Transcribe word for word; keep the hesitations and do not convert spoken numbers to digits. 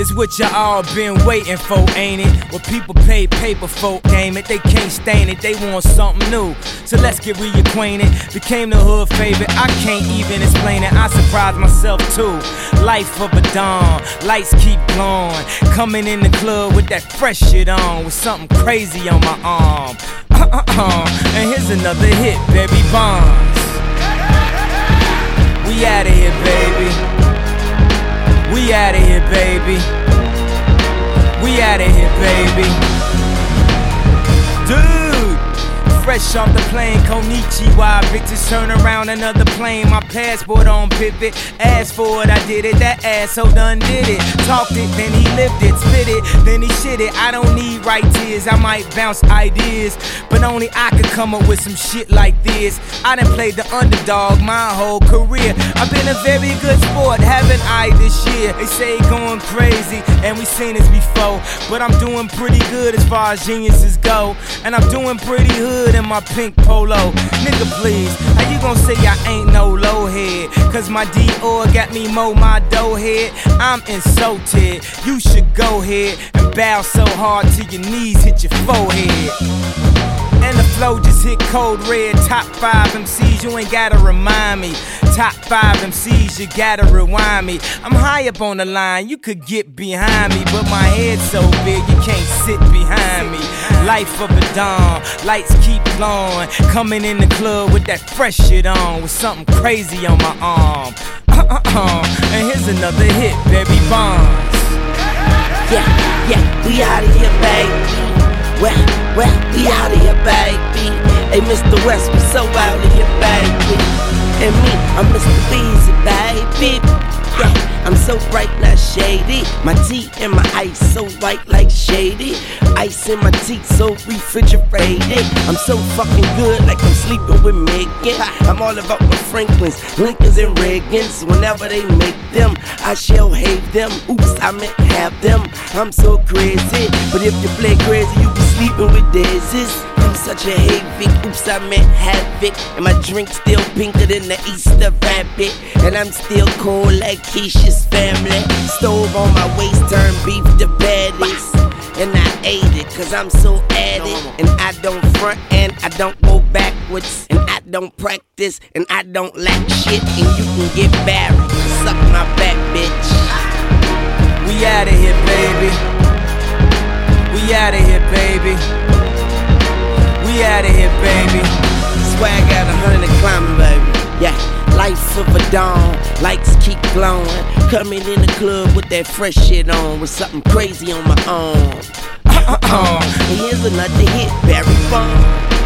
It's what y'all all been waiting for, ain't it? What people pay paper folk game it. They can't stain it, they want something new. So let's get reacquainted. Became the hood favorite, I can't even explain it. I surprised myself too. Life of a dawn, lights keep glowing. Coming in the club with that fresh shit on, with something crazy on my arm. Uh-uh-uh. And here's another hit, Barry Bonds. We outta here, baby. We outta here, baby. We outta here, baby. Dude, fresh off the plane, Konichiwa. Bitches turn around, another plane. My passport on pivot. Asked for it, I did it. That asshole done did it. Talked it, then he lived it. Spit it, then he shit it. I don't need right tears, I might bounce ideas, but only I could come up with some shit like this. I done played the underdog my whole career. I've been a very good sport, haven't I, this year? They say going crazy, and we seen this before, but I'm doing pretty good as far as geniuses go. And I'm doing pretty hood in my pink polo. Nigga, please, how you gon' say I ain't no low head? Cause my Dior got me mo my dough head. I'm insulted, you should go ahead and bow so hard till your knees hit your forehead. And the flow just hit cold red. Top five M Cs, you ain't gotta remind me. Top five M Cs, you gotta rewind me. I'm high up on the line, you could get behind me, but my head's so big, you can't sit behind me. Life of a dawn, lights keep glowing. Coming in the club with that fresh shit on, with something crazy on my arm. Uh-uh-uh. And here's another hit, Barry Bonds. Yeah, yeah, we outta here, baby. Well, well, we outta here, baby. Hey, Mister West, we so outta here, baby. And me, I'm Mister Weezy, baby. Yeah, I'm so bright, not shady. My tea and my ice so white like shady. Ice in my teeth so refrigerated. I'm so fucking good like I'm sleeping with Megan. I'm all about my Franklins, Lincolns and Reagans. Whenever they make them, I shall hate them. Oops, I meant have them. I'm so crazy, but if you play crazy, you be sleeping with daisies. I'm such a havoc, oops, I meant havoc. And my drink still pinker than the Easter rabbit. And I'm still cold like Keisha's family. Stove on my waist, turn beef to patties. And I ate it, cause I'm so at it. And I don't front and I don't go backwards. And I don't practice and I don't lack shit. And you can get married, suck my back, bitch. We outta here, baby. We outta here, baby. We outta here, baby. Swag out a hundred and climbing, baby. Yeah, life of a dawn, lights keep glowing. Coming in the club with that fresh shit on, with something crazy on my arm. Uh-uh-uh. And here's another hit, Barry Bonds.